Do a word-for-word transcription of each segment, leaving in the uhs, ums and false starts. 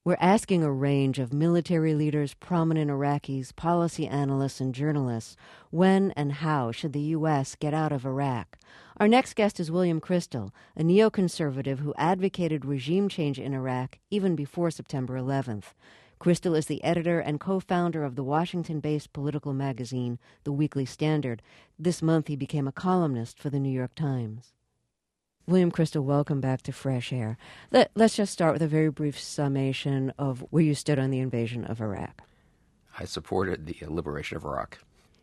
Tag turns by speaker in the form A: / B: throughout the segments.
A: We're asking a range of military leaders, prominent Iraqis, policy analysts, and journalists when and how should the U S get out of Iraq. Our next guest is William Kristol, a neoconservative who advocated regime change in Iraq even before September eleventh. Kristol is the editor and co-founder of the Washington-based political magazine, The Weekly Standard. This month he became a columnist for the New York Times. William Kristol, welcome back to Fresh Air. Let, let's just start with a very brief summation of where you stood on the invasion of Iraq.
B: I supported the liberation of Iraq.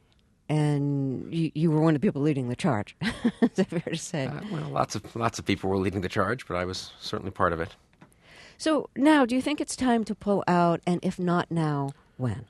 A: And you, you were one of the people leading the charge, is that fair to say?
B: Uh, well, lots of lots of people were leading the charge, but I was certainly part of it.
A: So now, do you think it's time to pull out, and if not now, when?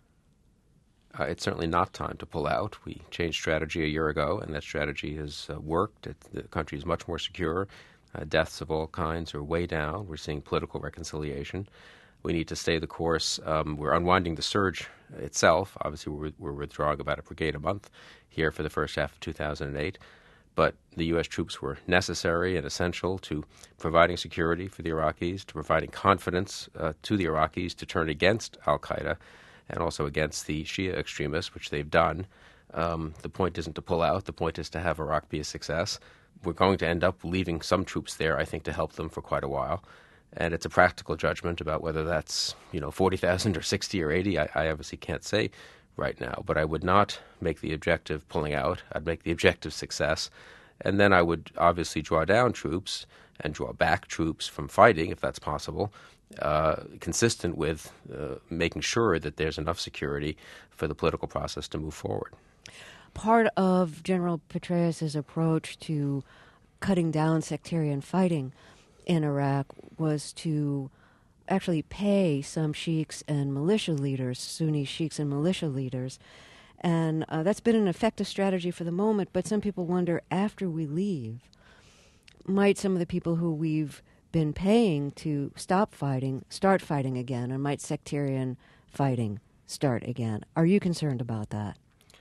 B: Uh, it's certainly not time to pull out. We changed strategy a year ago, and that strategy has uh, worked. It, the country is much more secure. Uh, deaths of all kinds are way down. We're seeing political reconciliation. We need to stay the course. Um, we're unwinding the surge itself. Obviously, we're, we're withdrawing about a brigade a month here for the first half of two thousand eight. But the U S troops were necessary and essential to providing security for the Iraqis, to providing confidence uh, to the Iraqis to turn against al-Qaeda and also against the Shia extremists, which they've done. Um, the point isn't to pull out. The point is to have Iraq be a success. We're going to end up leaving some troops there, I think, to help them for quite a while. And it's a practical judgment about whether that's, you know, forty thousand or sixty or eighty. I, I obviously can't say right now. But I would not make the objective pulling out. I'd make the objective success. And then I would obviously draw down troops and draw back troops from fighting, if that's possible, uh, consistent with uh, making sure that there's enough security for the political process to move forward.
A: Part of General Petraeus' approach to cutting down sectarian fighting in Iraq was to actually pay some sheiks and militia leaders, Sunni sheiks and militia leaders, and uh, that's been an effective strategy for the moment, but some people wonder, after we leave, might some of the people who we've been paying to stop fighting start fighting again, or might sectarian fighting start again? Are you concerned about that?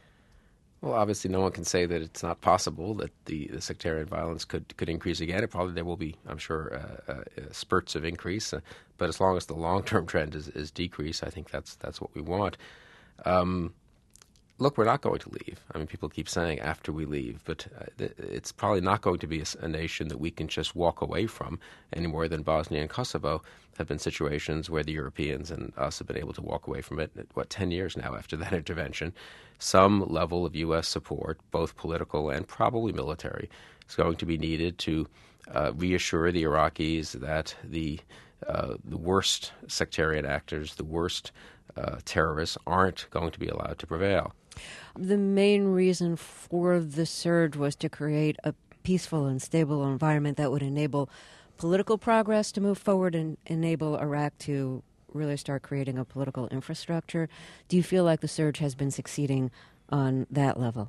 B: Well, obviously, no one can say that it's not possible that the, the sectarian violence could, could increase again. It probably there will be, I'm sure, uh, uh, spurts of increase. Uh, but as long as the long-term trend is, is decrease, I think that's that's what we want. Um, look, we're not going to leave. I mean, people keep saying after we leave, but uh, it's probably not going to be a, a nation that we can just walk away from any more than Bosnia and Kosovo have been situations where the Europeans and us have been able to walk away from it, what, ten years now after that intervention. Some level of U S support, both political and probably military, is going to be needed to uh, reassure the Iraqis that the uh, the worst sectarian actors, the worst uh, terrorists aren't going to be allowed to prevail.
A: The main reason for the surge was to create a peaceful and stable environment that would enable political progress to move forward and enable Iraq to really start creating a political infrastructure. Do you feel like the surge has been succeeding on that level?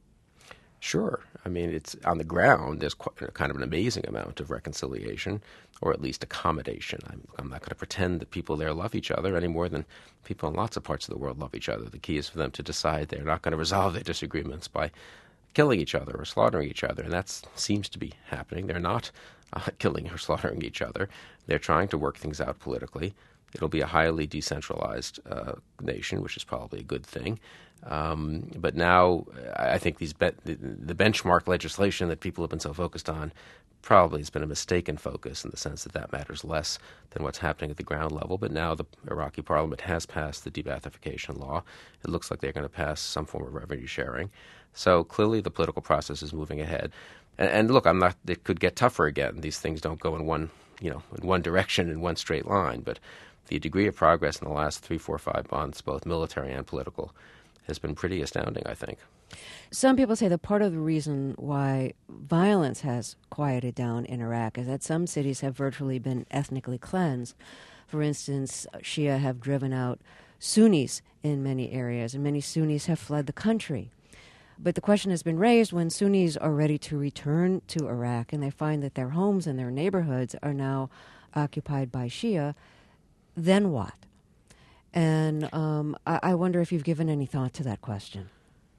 B: Sure. I mean, it's on the ground, there's quite, kind of an amazing amount of reconciliation, or at least accommodation. I'm, I'm not going to pretend that people there love each other any more than people in lots of parts of the world love each other. The key is for them to decide they're not going to resolve their disagreements by killing each other or slaughtering each other, and that seems to be happening. They're not uh, killing or slaughtering each other. They're trying to work things out politically. It'll be a highly decentralized uh, nation, which is probably a good thing. Um, but now I think these be- the, the benchmark legislation that people have been so focused on probably has been a mistaken focus in the sense that that matters less than what's happening at the ground level. But now the Iraqi parliament has passed the de-Baathification law. It looks like they're going to pass some form of revenue sharing. So clearly the political process is moving ahead. And, and look, I'm not. It could get tougher again. These things don't go in one, you know, in one direction in one straight line. But the degree of progress in the last three, four, five months, both military and political, has been pretty astounding, I think.
A: Some people say that part of the reason why violence has quieted down in Iraq is that some cities have virtually been ethnically cleansed. For instance, Shia have driven out Sunnis in many areas, and many Sunnis have fled the country. But the question has been raised when Sunnis are ready to return to Iraq and they find that their homes and their neighborhoods are now occupied by Shia, then what? And um, I, I wonder if you've given any thought to that question.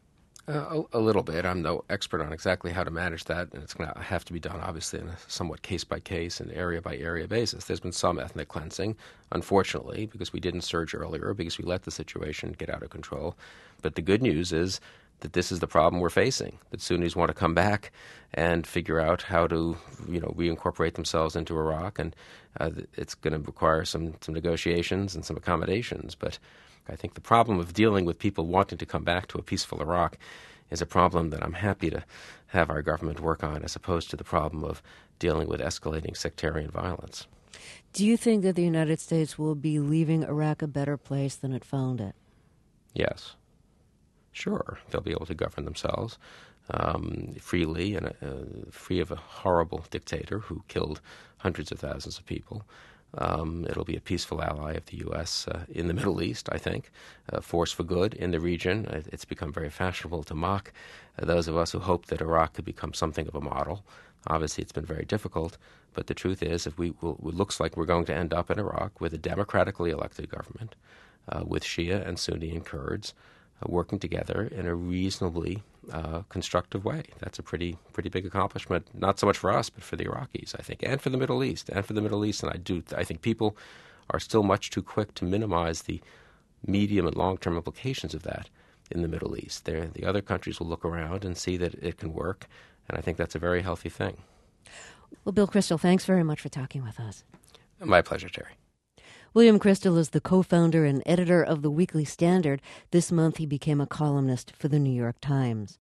B: Uh, a, a little bit. I'm no expert on exactly how to manage that, and it's going to have to be done, obviously, in a somewhat case-by-case and area-by-area basis. There's been some ethnic cleansing, unfortunately, because we didn't surge earlier, because we let the situation get out of control. But the good news is that this is the problem we're facing, that Sunnis want to come back and figure out how to, you know, reincorporate themselves into Iraq, and uh, it's going to require some, some negotiations and some accommodations, but I think the problem of dealing with people wanting to come back to a peaceful Iraq is a problem that I'm happy to have our government work on, as opposed to the problem of dealing with escalating sectarian violence.
A: Do you think that the United States will be leaving Iraq a better place than it found it?
B: Yes. Sure. They'll be able to govern themselves um, freely and uh, free of a horrible dictator who killed hundreds of thousands of people. Um, it'll be a peaceful ally of the U S uh, in the Middle East, I think, a force for good in the region. It's become very fashionable to mock uh, those of us who hope that Iraq could become something of a model. Obviously, it's been very difficult, but the truth is, if we will, it looks like we're going to end up in Iraq with a democratically elected government, uh, with Shia and Sunni and Kurds uh, working together in a reasonably uh, constructive way. That's a pretty pretty big accomplishment, not so much for us, but for the Iraqis, I think, and for the Middle East, and for the Middle East. And I do, I think people are still much too quick to minimize the medium and long-term implications of that in the Middle East. There, the other countries will look around and see that it can work, and I think that's a very healthy thing.
A: Well, Bill Kristol, thanks very much for talking with us.
B: My pleasure, Terry.
A: William Kristol is the co-founder and editor of the Weekly Standard. This month he became a columnist for the New York Times.